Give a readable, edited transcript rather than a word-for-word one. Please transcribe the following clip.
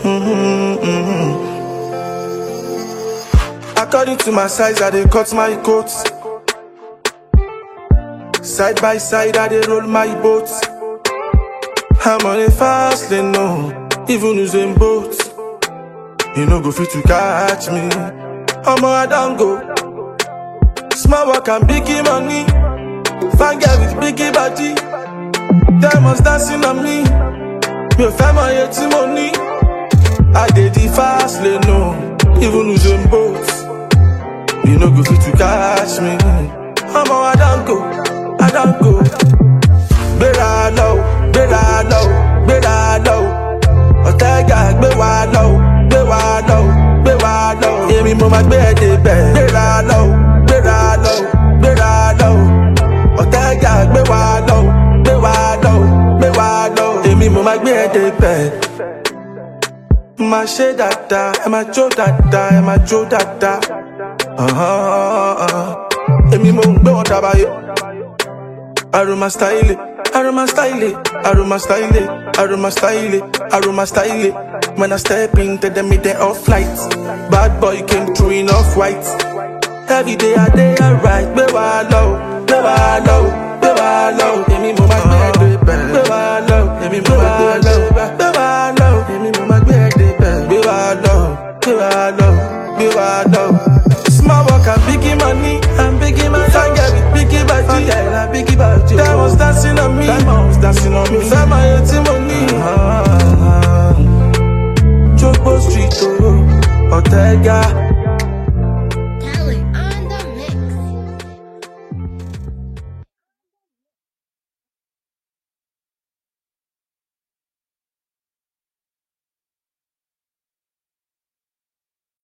According to my size, I dey cut my coat. Side by side, I dey roll my boat. I'm on a fast lane, no, even using boats. You no go fit to catch me. Omo, I don't go. Small work and biggie money. Fine girl with biggie body. Diamonds dancing on me. Me family yet money. I did the fast lane, no, even using boats. You no go fit to catch me. Omo, I don't go. I don't go. Better low, better low, better low. Otega, be wa low, be wa low, be wa low. Emi mo ma gbe de be. Better low, better low, better low. Otega, be wa low, be wa low, be wa low. Emi mo ma gbe de be. Ma she dada, ma jo dada, ma jo dada. Emi mo gbe won tabayo. Aroma style, aroma style, aroma style, aroma style, aroma style. When I step into the middle of flight, bad boy came through in off-white. Every day I day alright. Be wa low, be wa low, be wa low. Emi mo ma gbe de be. Be wa low, emi mo ma gbe de be. Be wa low, emi mo ma gbe de be. Be wa low, be wa low, be wa low. Small work and biggie money, and biggie money. Fine girl with biggie body, yeah, biggie body. Diamonds dancing on me, diamonds dancing on me. Family money. Jogo Street, oh, Otega.